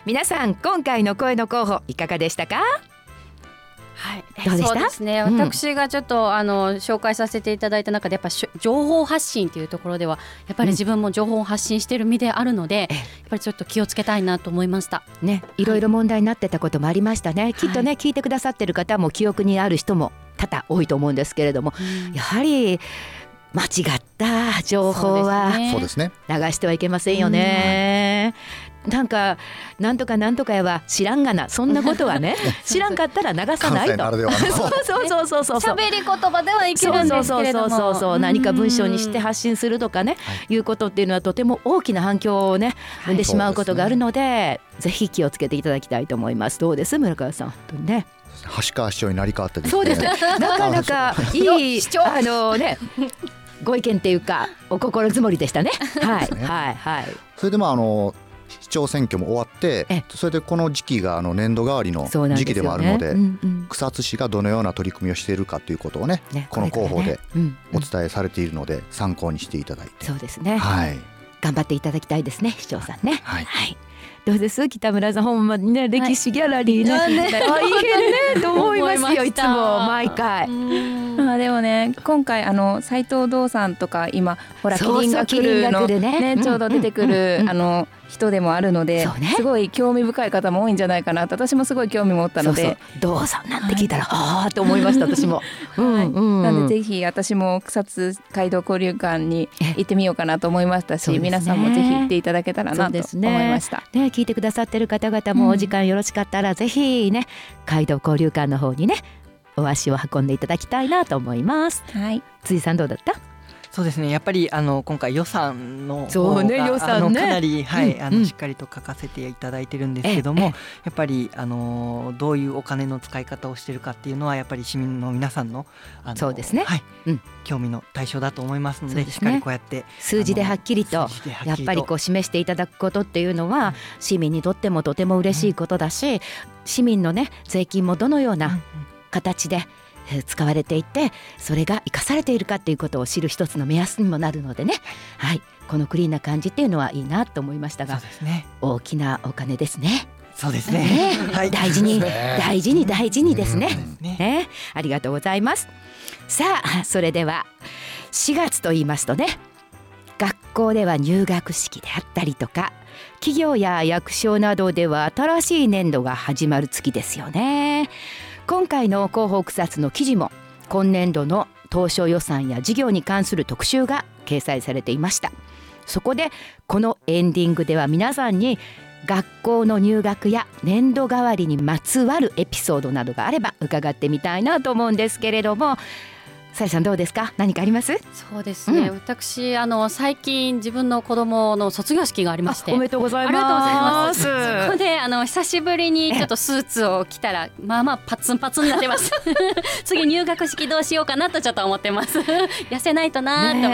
皆さん今回の声の候補いかがでしたか？ はい、 どうでした？ そうですね、私がちょっと紹介させていただいた中でやっぱ情報発信というところではやっぱり自分も情報を発信している身であるので、やっぱりちょっと気をつけたいなと思いましたね。いろいろ問題になってたこともありましたね、はい、きっとね、聞いてくださってる方も記憶にある人も多々多いと思うんですけれども、やはり間違った情報はそうですね、 流してはいけませんよね。なんかなんとかなんとかやは知らんがな、そんなことはね知らんかったら流さないと。そう喋り言葉ではいけるんですけれども、 そう何か文章にして発信するとかね、いうことっていうのはとても大きな反響をね生んでしまうことがあるので、ぜひ気をつけていただきたいと思います。どうです村川さん？本当にね、 橋川市長になり変わってですね、 そうですね、なかなかいいねご意見っていうかお心づもりでしたね。はいはいはい。 それで市長選挙も終わって、それでこの時期が年度代わりの時期でもあるので、草津市がどのような取り組みをしているかということをね、この広報でお伝えされているので参考にしていただいて、 そうですね、 はい、 頑張っていただきたいですね、市長さんね。 はい、 はい、どうです北村さん？ほんまにね、歴史ギャラリーね、大変ねと思いますよいつも毎回。 でもね、今回斉藤道さんとか今ほらキリンが来るのね、ちょうど出てくる人でもあるので、すごい興味深い方も多いんじゃないかなと私もすごい興味持ったので、 道さんなんて聞いたらはあと思いました私も。 なのでぜひ私も草津街道交流館に行ってみようかなと思いましたし、皆さんもぜひ行っていただけたらなと思いました。 ね、聞いてくださってる方々もお時間よろしかったら、ぜひね街道交流館の方にねお足を運んでいただきたいなと思います。 はい、 辻さんどうだった？ そうですね、やっぱり今回予算の方がかなり、しっかりと書かせていただいてるんですけども、やっぱりどういうお金の使い方をしてるかっていうのはやっぱり市民の皆さんのそうですね、 興味の対象だと思いますので、しっかりこうやって数字ではっきりとやっぱり示していただくことっていうのは市民にとってもとても嬉しいことだし、市民のね税金もどのような形で使われていて、それが生かされているかっていうことを知る一つの目安にもなるのでね、はい、このクリーンな感じっていうのはいいなと思いましたが、大きなお金ですね。 そうですね、 大事にですね、ありがとうございます。さあそれでは4月と言いますとね、学校では入学式であったりとか、企業や役所などでは新しい年度が始まる月ですよね。今回の広報草津の記事も今年度の当初予算や事業に関する特集が掲載されていました。そこでこのエンディングでは皆さんに学校の入学や年度代わりにまつわるエピソードなどがあれば伺ってみたいなと思うんですけれども、さやさんどうですか？何かあります？ そうですね、私最近自分の子供の卒業式がありまして、 おめでとうございます。 そこで久しぶりにちょっとスーツを着たらまあパツンパツンになってます次入学式どうしようかなとちょっと思ってます痩せないとなと思って、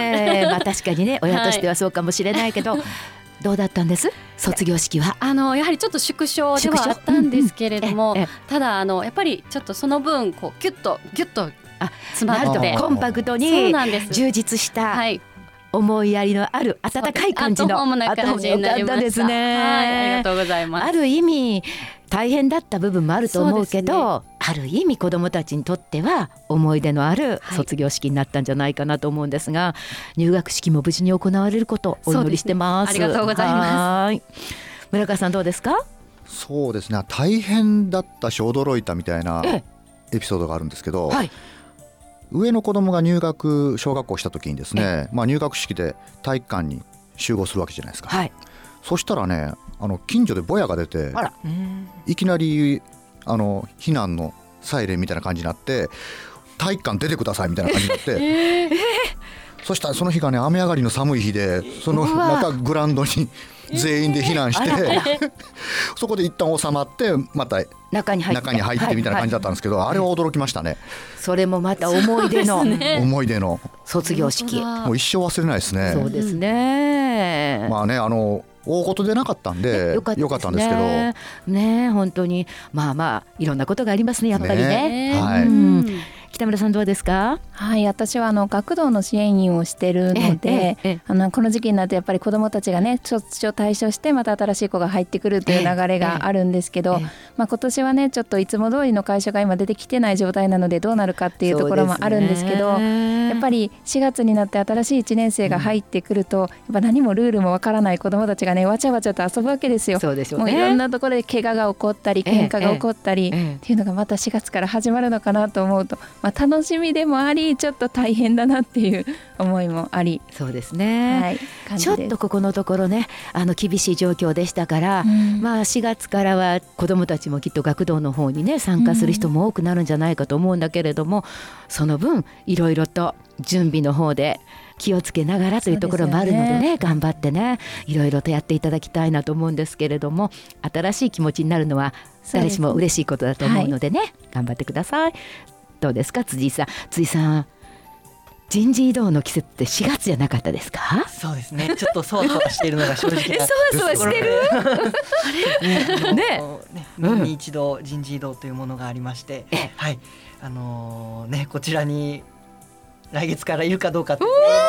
確かにね親としてはそうかもしれないけど、どうだったんです？卒業式はやはりちょっと縮小ではあったんですけれども、ただやっぱりちょっとその分こうギュッと詰まってコンパクトに充実した思いやりのある温かい感じのアットホームな感じになりました。 あですね、 ありがとうございます。 ある意味大変だった部分もあると思うけど、ある意味子どもたちにとっては思い出のある卒業式になったんじゃないかなと思うんですが、入学式も無事に行われることをお祈りしてます。 ありがとうございます。 村川さんどうですか？ そうですね、大変だったし驚いたみたいなエピソードがあるんですけど、上の子供が入学小学校した時にですね、入学式で体育館に集合するわけじゃないですか。そしたらね、近所でボヤが出て、いきなり避難のサイレンみたいな感じになって、体育館出てくださいみたいな感じになってそしたらその日がね雨上がりの寒い日で、そのまたグラウンドに全員で避難してそこで一旦収まってまた中に入ってみたいな感じだったんですけど、あれは驚きましたね。 それもまた思い出の思い出の卒業式、 もう一生忘れないですね。 そうですね。 まあね、大事でなかったんでよかったんですけどね、 本当にまあいろんなことがありますねやっぱりね。 北村さんどうですか？ はい、私は学童の支援員をしてるので、この時期になってやっぱり子どもたちがね卒業退所してまた新しい子が入ってくるという流れがあるんですけど、今年はねちょっといつも通りの会社が今出てきてない状態なのでどうなるかっていうところもあるんですけど、やっぱり4月になって新しい1年生が入ってくると、やっぱ何もルールもわからない子どもたちがねわちゃわちゃと遊ぶわけですよ。 そうでしょうね。 もういろんなところで怪我が起こったり喧嘩が起こったりっていうのがまた4月から始まるのかなと思うと、楽しみでもありちょっと大変だなっていう思いもあり、 そうですね、 はい、 ちょっとここのところね厳しい状況でしたから、4月からは子どもたちもきっと学童の方にね参加する人も多くなるんじゃないかと思うんだけれども、その分いろいろと準備の方で気をつけながらというところもあるのでね、頑張ってねいろいろとやっていただきたいなと思うんですけれども、新しい気持ちになるのは誰しも嬉しいことだと思うのでね、頑張ってください。どうですか辻井さん。辻井さん、人事異動の季節って4月じゃなかったですか？ そうですね、ちょっとそわそわしているのが正直なそわそわしてる年に一度人事異動というものがありまして、はい、こちらに来月からいるかどうかって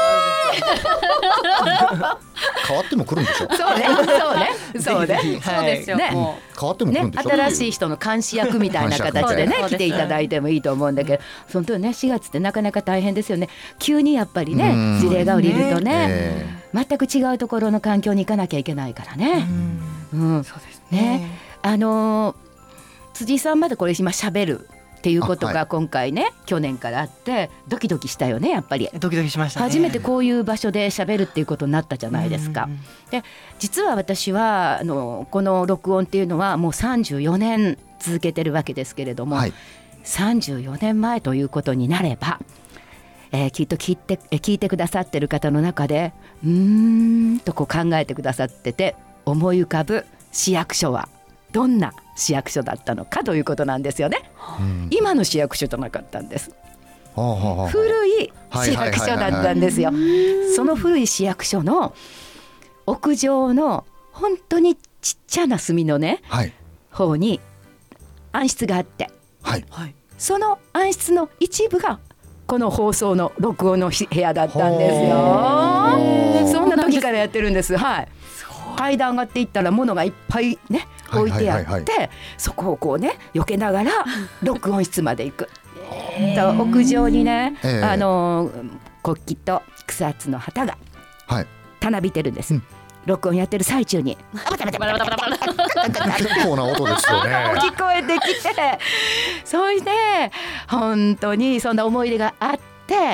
変わっても来るんでしょ。 そうねそうですよ、もう変わっても来るんでしょ。 新しい人の監視役みたいな形でね来ていただいてもいいと思うんだけど、その時ね4月ってなかなか大変ですよね。急にやっぱりね事例が降りるとね、全く違うところの環境に行かなきゃいけないからね。 そうですね。 辻井さんまだこれ今喋るっていうことが今回ね、去年からあってドキドキしたよね。やっぱりドキドキしましたね。 初めてこういう場所で喋るっていうことになったじゃないですか。で実は私はこの録音っていうのはもう34年続けてるわけですけれども、34年前ということになれば、きっと聞いてくださってる方の中でとこう考えてくださってて、思い浮かぶ市役所はどんな市役所だったのかということなんですよね。今の市役所じゃなかったんです。古い市役所だったんですよ。その古い市役所の屋上の本当にちっちゃな隅のね、方に暗室があって、その暗室の一部がこの放送の録音の部屋だったんですよ。そんな時からやってるんです。階段上がっていったら物がいっぱいね置いてあって、そこをこうね避けながら録音室まで行く。屋上にね、国旗と草津の旗がたなびてるんです。録音やってる最中に結構な音ですよね。 聞こえてきて、そして本当にそんな思い出があって、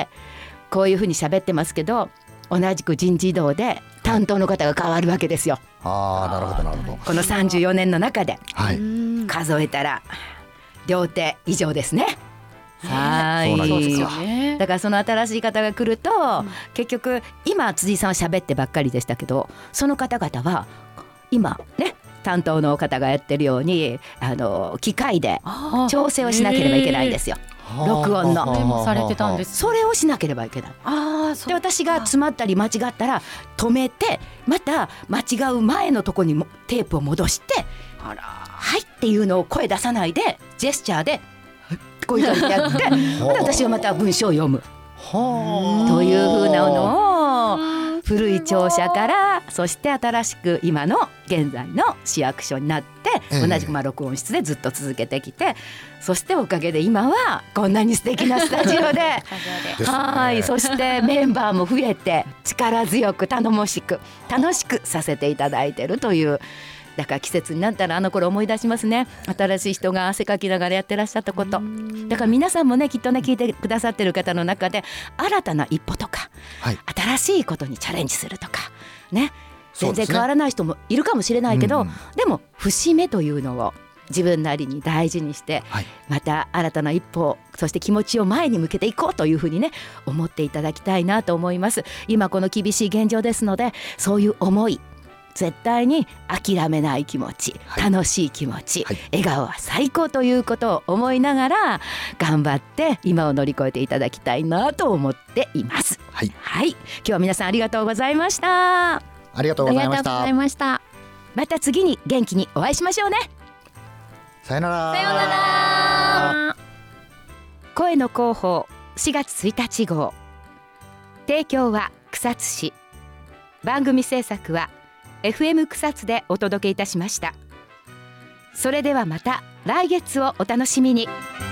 こういうふうに喋ってますけど、同じく人事異動で担当の方が変わるわけですよ。 なるほどなるほど。 この34年の中で、数えたら両手以上ですね。そうですよね。だからその新しい方が来ると、結局今辻井さんは喋ってばっかりでしたけど、その方々は今ね担当の方がやってるように機械で調整をしなければいけないんですよ。録音のされてたんです。 それをしなければいけない。で私が詰まったり間違ったら止めて、また間違う前のとこにもテープを戻して、はいっていうのを声出さないでジェスチャーでこういう感じでやって私はまた文章を読むという風なのを古い庁舎からそして新しく今の現在の市役所になって、同じく録音室でずっと続けてきて、そしておかげで今はこんなに素敵なスタジオでそしてメンバーも増えて力強く頼もしく楽しくさせていただいているという。だから季節になったら頃思い出しますね。新しい人が汗かきながらやってらっしゃったこと。だから皆さんもねきっとね聞いてくださってる方の中で新たな一歩とか、新しいことにチャレンジするとかね、全然変わらない人もいるかもしれないけど、でも節目というのを自分なりに大事にして、また新たな一歩、そして気持ちを前に向けていこうというふうにね思っていただきたいなと思います。今この厳しい現状ですので、そういう思い、絶対に諦めない気持ち、楽しい気持ち、笑顔は最高ということを思いながら頑張って今を乗り越えていただきたいなと思っています。今日は皆さんありがとうございました。 ありがとうございました。 また次に元気にお会いしましょうね。 さよなら。 さよなら。 声の広報4月1日号。提供は草津市。番組制作は FM 草津でお届けいたしました。それではまた来月をお楽しみに。